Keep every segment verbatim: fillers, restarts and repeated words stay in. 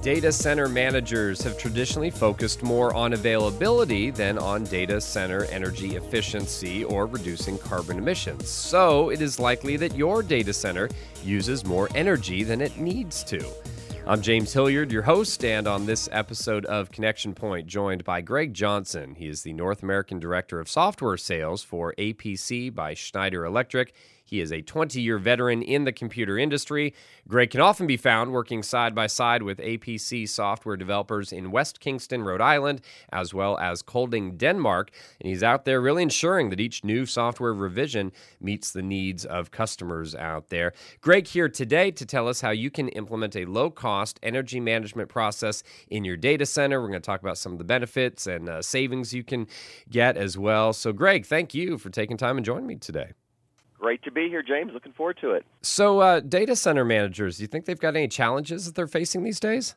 Data center managers have traditionally focused more on availability than on data center energy efficiency or reducing carbon emissions. So it is likely that your data center uses more energy than it needs to. I'm James Hilliard, your host, and on this episode of Connection Point, joined by Greg Johnson. He is the North American Director of Software Sales for A P C by Schneider Electric. He is a twenty-year veteran in the computer industry. Greg can often be found working side by side with A P C software developers in West Kingston, Rhode Island, as well as Kolding, Denmark. And he's out there really ensuring that each new software revision meets the needs of customers out there. Greg here today to tell us how you can implement a low-cost energy management process in your data center. We're going to talk about some of the benefits and uh, savings you can get as well. So, Greg, thank you for taking time and joining me today. Great to be here, James. Looking forward to it. So uh, data center managers, do you think they've got any challenges that they're facing these days?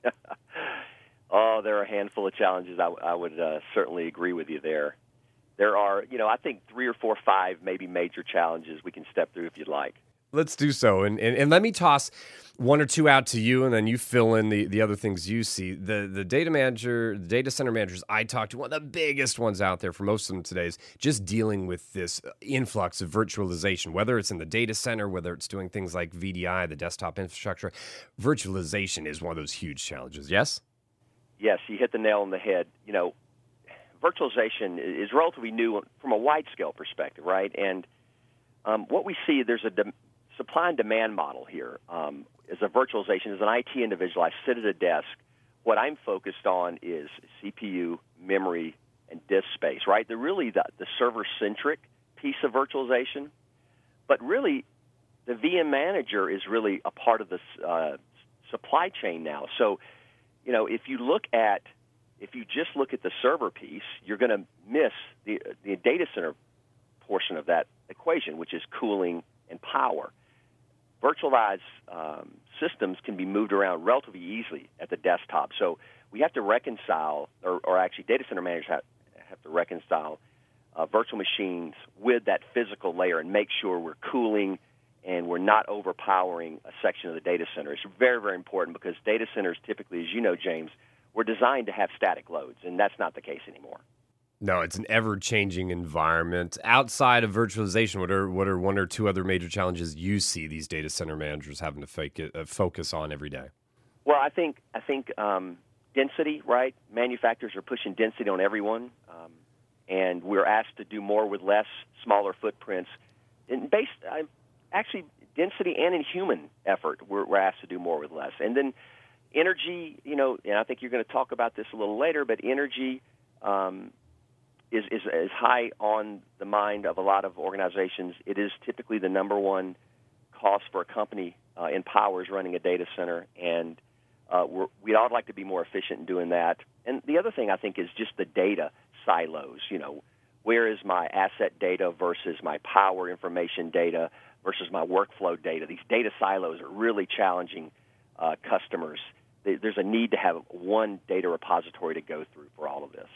Oh, there are a handful of challenges. I, I would uh, certainly agree with you there. There are, you know, I think three or four, five maybe major challenges we can step through if you'd like. Let's do so. And, and and let me toss one or two out to you, and then you fill in the, the other things you see. The the data manager, the data center managers I talked to, one of the biggest ones out there for most of them today is just dealing with this influx of virtualization, whether it's in the data center, whether it's doing things like V D I, the desktop infrastructure. Virtualization is one of those huge challenges, yes? Yes, you hit the nail on the head. You know, virtualization is relatively new from a wide-scale perspective, right? And um, what we see, there's a de- supply and demand model here. Um, as a virtualization, as an I T individual, I sit at a desk. What I'm focused on is C P U, memory, and disk space, right? They're really the, the server-centric piece of virtualization. But really, the V M manager is really a part of the uh, supply chain now. So, you know, if you look at, if you just look at the server piece, you're going to miss the, the data center portion of that equation, which is cooling and power. Virtualized um, systems can be moved around relatively easily at the desktop. So we have to reconcile, or, or actually data center managers have, have to reconcile uh, virtual machines with that physical layer and make sure we're cooling and we're not overpowering a section of the data center. It's very, very important because data centers typically, as you know, James, were designed to have static loads, and that's not the case anymore. No, it's an ever-changing environment. Outside of virtualization, what are what are one or two other major challenges you see these data center managers having to fake it, uh, focus on every day? Well, I think I think um, density, right? Manufacturers are pushing density on everyone, um, and we're asked to do more with less, smaller footprints. And based, uh, actually, density and in human effort, we're, we're asked to do more with less. And then energy, you know, and I think you're going to talk about this a little later, but energy. Um, Is, is is high on the mind of a lot of organizations. It is typically the number one cost for a company uh, in power is running a data center, and uh, we're, we'd all like to be more efficient in doing that. And the other thing I think is just the data silos. You know, where is my asset data versus my power information data versus my workflow data? These data silos are really challenging uh, customers. There's a need to have one data repository to go through for all of this.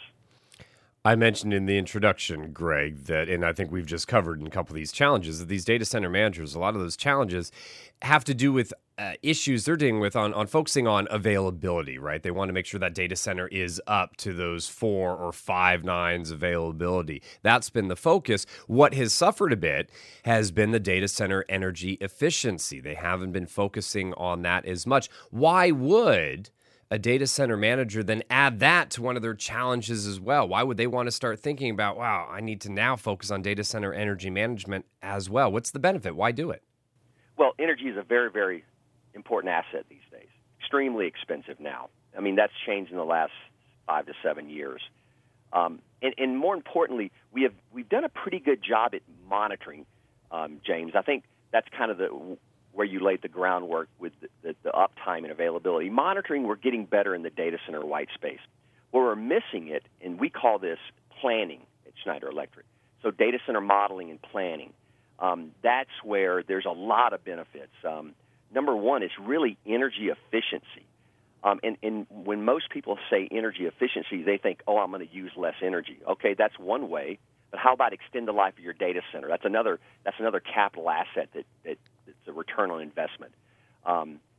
I mentioned in the introduction, Greg, that, and I think we've just covered in a couple of these challenges, that these data center managers, a lot of those challenges have to do with uh, issues they're dealing with on, on focusing on availability, right? They want to make sure that data center is up to those four or five nines availability. That's been the focus. What has suffered a bit has been the data center energy efficiency. They haven't been focusing on that as much. Why would a data center manager then add that to one of their challenges as well? Why would they want to start thinking about, wow, I need to now focus on data center energy management as well? What's the benefit? Why do it? Well, energy is a very, very important asset these days. Extremely expensive now. I mean, that's changed in the last five to seven years. Um, and, and more importantly, we have we've done a pretty good job at monitoring, um, James. I think that's kind of the where you laid the groundwork with the, the, the uptime and availability. Monitoring, we're getting better in the data center white space. Where we're missing it, and we call this planning at Schneider Electric. So data center modeling and planning. Um, that's where there's a lot of benefits. Um, number one is really energy efficiency. Um, and, and when most people say energy efficiency, they think, oh, I'm going to use less energy. Okay, that's one way. But how about extend the life of your data center? That's another. That's another capital asset that, that that's a return on investment. Um,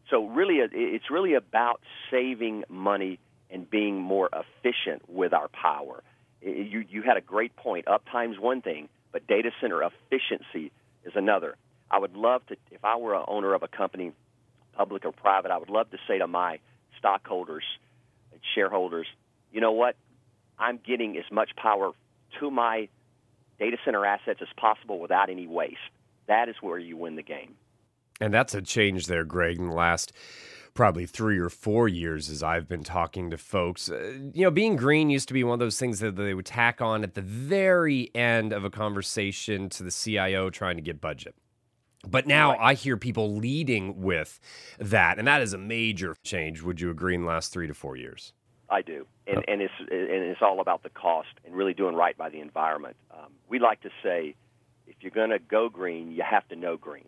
So really, it's really about saving money and being more efficient with our power. You, you had a great point. Uptime's one thing, but data center efficiency is another. I would love to, if I were an owner of a company, public or private, I would love to say to my stockholders and shareholders, you know what? I'm getting as much power to my data center assets as possible without any waste. That is where you win the game. And that's a change there, Greg, in the last probably three or four years as I've been talking to folks. Uh, you know, being green used to be one of those things that they would tack on at the very end of a conversation to the C I O trying to get budget. But now Right. I hear people leading with that, and that is a major change. Would you agree in the last three to four years? I do, and, and it's and it's all about the cost and really doing right by the environment. Um, we like to say, if you're going to go green, you have to know green.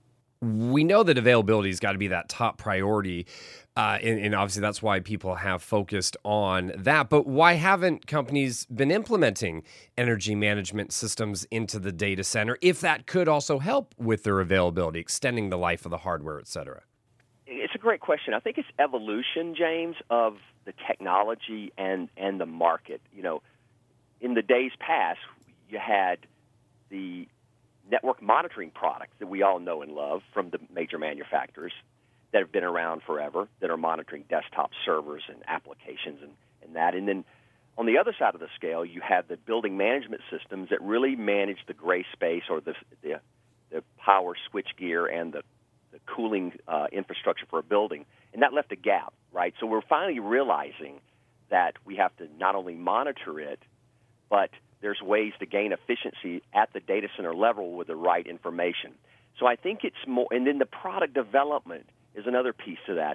We know that availability has got to be that top priority, uh, and, and obviously that's why people have focused on that. But why haven't companies been implementing energy management systems into the data center if that could also help with their availability, extending the life of the hardware, et cetera? It's a great question. I think it's evolution, James, of the technology and, and the market. You know, in the days past, you had the network monitoring products that we all know and love from the major manufacturers that have been around forever, that are monitoring desktop servers and applications and, and that. And then on the other side of the scale, you have the building management systems that really manage the gray space or the, the, the power switch gear and the, the cooling uh, infrastructure for a building. And that left a gap, right? So we're finally realizing that we have to not only monitor it, but there's ways to gain efficiency at the data center level with the right information. So I think it's more, and then the product development is another piece to that.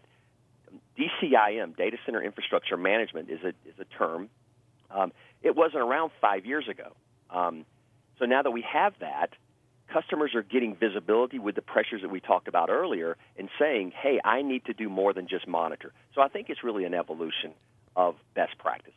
D C I M, Data Center Infrastructure Management, is a is a term. Um, it wasn't around five years ago. Um, so now that we have that, customers are getting visibility with the pressures that we talked about earlier and saying, hey, I need to do more than just monitor. So I think it's really an evolution of best practices.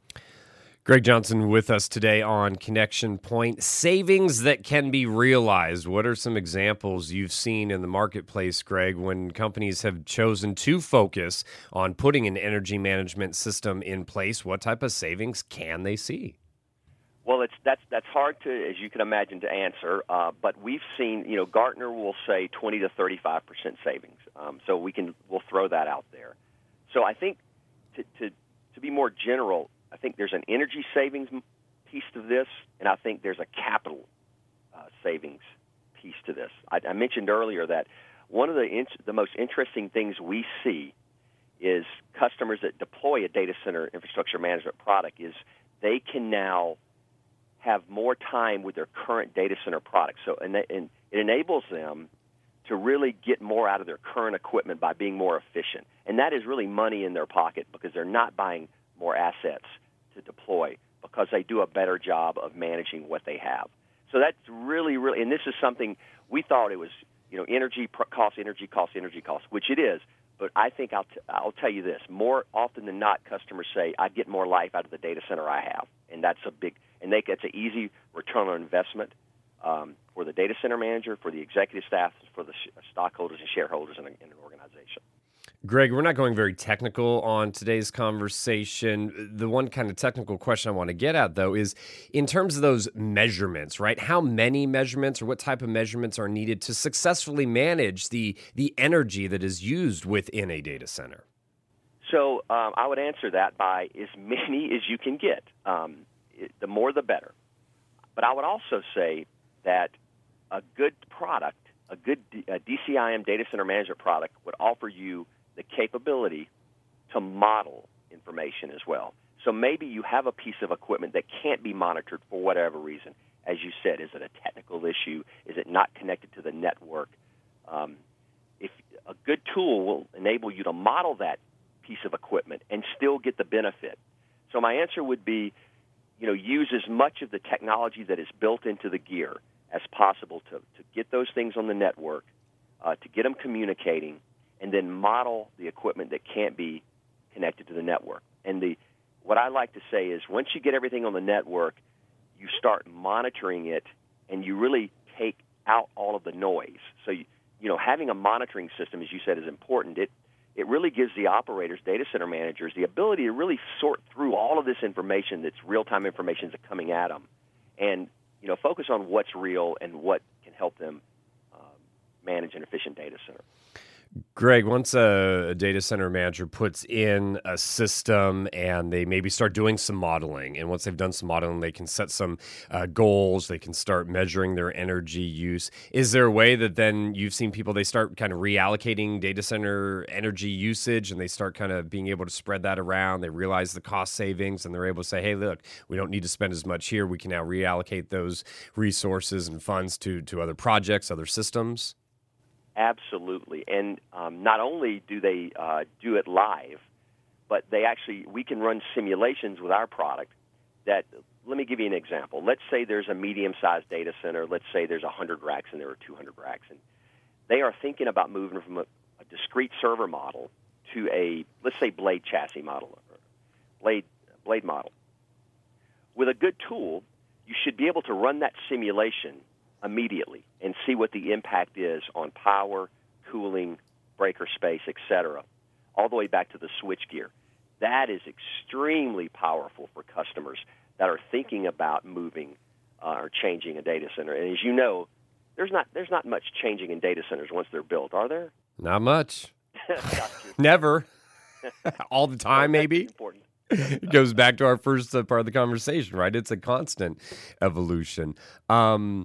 Greg Johnson with us today on Connection Point. Savings that can be realized. What are some examples you've seen in the marketplace, Greg, when companies have chosen to focus on putting an energy management system in place? What type of savings can they see? Well, it's that's that's hard to, as you can imagine, to answer. Uh, but we've seen, you know, Gartner will say twenty to thirty-five percent savings. Um, so we can we'll throw that out there. So I think to to to be more general, I think there's an energy savings piece to this, and I think there's a capital uh, savings piece to this. I, I mentioned earlier that one of the in, the most interesting things we see is customers that deploy a data center infrastructure management product is they can now have more time with their current data center products. So, and, they, and it enables them to really get more out of their current equipment by being more efficient. And that is really money in their pocket because they're not buying more assets to deploy because they do a better job of managing what they have. So that's really, really, and this is something we thought it was, you know, energy cost, energy cost, energy cost, which it is. But I think I'll, t- I'll tell you this, more often than not, customers say, I get more life out of the data center I have. And that's a big, and they, it's an easy return on investment um, for the data center manager, for the executive staff, for the sh- stockholders and shareholders in, a, in an organization. Greg, we're not going very technical on today's conversation. The one kind of technical question I want to get at, though, is in terms of those measurements, right? How many measurements or what type of measurements are needed to successfully manage the, the energy that is used within a data center? So um, I would answer that by as many as you can get. Um, it, the more, the better. But I would also say that a good product, a good D- a D C I M data center management product would offer you the capability to model information as well. So maybe you have a piece of equipment that can't be monitored for whatever reason. As you said, is it a technical issue? Is it not connected to the network? Um, if a good tool will enable you to model that piece of equipment and still get the benefit. So my answer would be, you know, use as much of the technology that is built into the gear as possible to, to get those things on the network, uh, to get them communicating, and then model the equipment that can't be connected to the network. And the what I like to say is once you get everything on the network, you start monitoring it, and you really take out all of the noise. So you, you know, having a monitoring system, as you said, is important. It it really gives the operators, data center managers, the ability to really sort through all of this information that's real-time information that's coming at them, and you know, focus on what's real and what can help them um, manage an efficient data center. Greg, once a, a data center manager puts in a system and they maybe start doing some modeling, and once they've done some modeling, they can set some uh, goals, they can start measuring their energy use. Is there a way that then you've seen people, they start kind of reallocating data center energy usage and they start kind of being able to spread that around? They realize the cost savings and they're able to say, hey, look, we don't need to spend as much here. We can now reallocate those resources and funds to, to other projects, other systems? Absolutely. And um, not only do they uh, do it live, but they actually, we can run simulations with our product that, let me give you an example. Let's say there's a medium-sized data center. Let's say there's one hundred racks and there are two hundred racks. And they are thinking about moving from a, a discrete server model to a, let's say, blade chassis model, or blade, blade model. With a good tool, you should be able to run that simulation immediately and see what the impact is on power, cooling, breaker space, et cetera, all the way back to the switchgear. That is extremely powerful for customers that are thinking about moving uh, or changing a data center. And as you know, there's not there's not much changing in data centers once they're built, are there? Not much. Never. All the time, well, maybe. Important. It goes back to our first uh, part of the conversation, right? It's a constant evolution. Um,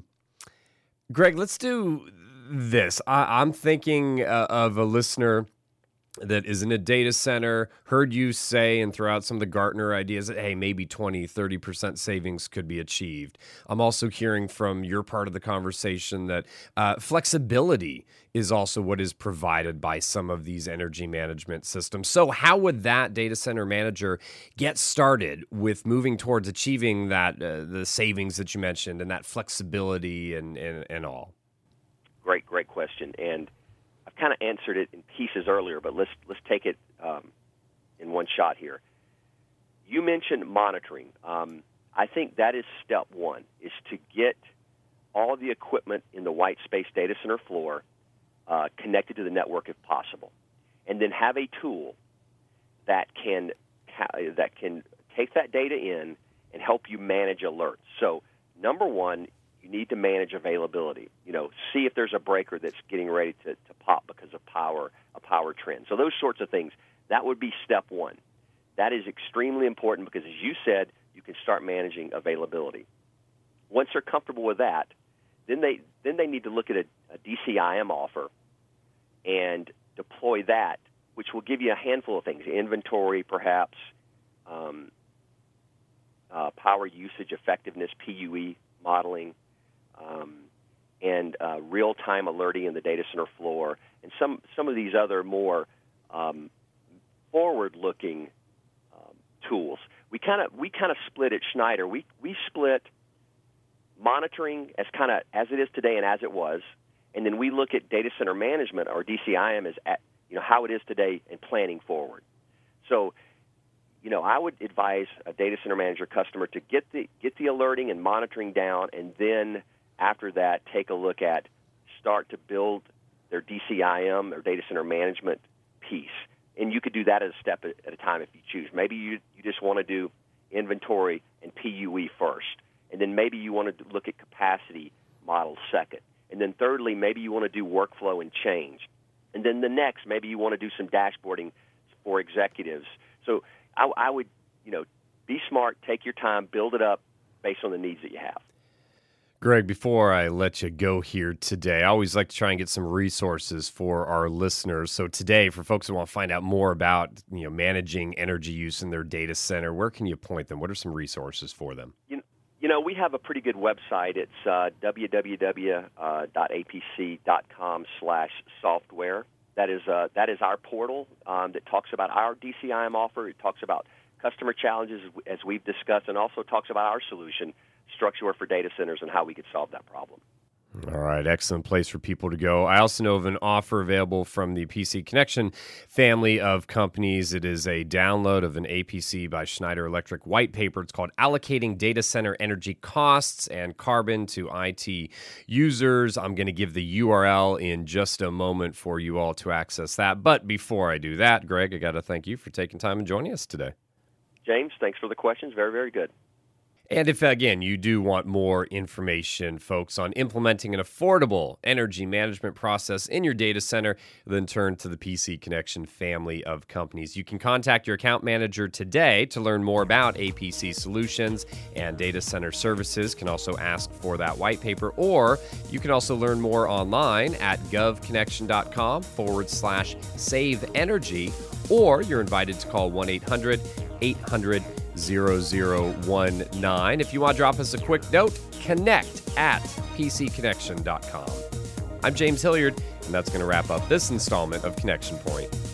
Greg, let's do this. I, I'm thinking uh, of a listener that is in a data center, heard you say and throw out some of the Gartner ideas that, hey, maybe twenty, thirty percent savings could be achieved. I'm also hearing from your part of the conversation that uh, flexibility is also what is provided by some of these energy management systems. So how would that data center manager get started with moving towards achieving that, uh, the savings that you mentioned and that flexibility and, and, and all? Great, great question. And I've kind of answered it in pieces earlier, but let's let's take it um, in one shot here. You mentioned monitoring. Um, I think that is step one, is to get all of the equipment in the white space data center floor uh, connected to the network if possible, and then have a tool that can ha- that can take that data in and help you manage alerts. So, number one, you need to manage availability. You know, see if there's a breaker that's getting ready to, to pop because of power, a power trend. So those sorts of things, that would be step one. That is extremely important because, as you said, you can start managing availability. Once they're comfortable with that, then they then they need to look at a, a D C I M offer and deploy that, which will give you a handful of things: inventory, perhaps, um, uh, power usage effectiveness, P U E modeling, um, and uh, real-time alerting in the data center floor, and some some of these other more um, forward-looking um, tools. We kind of we kind of split at Schneider. We we split monitoring as kind of as it is today and as it was, and then we look at data center management, or D C I M, as at, you know, how it is today and planning forward. So, you know, I would advise a data center manager customer to get the get the alerting and monitoring down, and then after that, take a look at, start to build their D C I M, or data center management piece. And you could do that as a step at a time if you choose. Maybe you you just want to do inventory and P U E first, and then maybe you want to look at capacity models second, and then thirdly, maybe you want to do workflow and change, and then the next, maybe you want to do some dashboarding for executives. So I, I would, you know, be smart, take your time, build it up based on the needs that you have. Greg, before I let you go here today, I always like to try and get some resources for our listeners. So today, for folks who want to find out more about, you know, managing energy use in their data center, where can you point them? What are some resources for them? You know, you know we have a pretty good website. It's uh, w w w dot a p c dot com slash software. That is uh, that is our portal um, that talks about our D C I M offer. It talks about customer challenges, as we've discussed, and also talks about our solution, StruxureWare for data centers, and how we could solve that problem. All right, excellent place for people to go. I also know of an offer available from the P C Connection family of companies. It is a download of an A P C by Schneider Electric white paper. It's called Allocating Data Center Energy Costs and Carbon to I T Users. I'm going to give the U R L in just a moment for you all to access that. But before I do that, Greg, I got to thank you for taking time and joining us today. James, thanks for the questions. Very, very good. And if, again, you do want more information, folks, on implementing an affordable energy management process in your data center, then turn to the P C Connection family of companies. You can contact your account manager today to learn more about A P C solutions and data center services. Can also ask for that white paper, or you can also learn more online at govconnection.com forward slash save energy, or you're invited to call one eight hundred eight hundred zero zero one nine. If you want to drop us a quick note, connect at p c connection dot com. I'm James Hilliard, and that's going to wrap up this installment of Connection Point.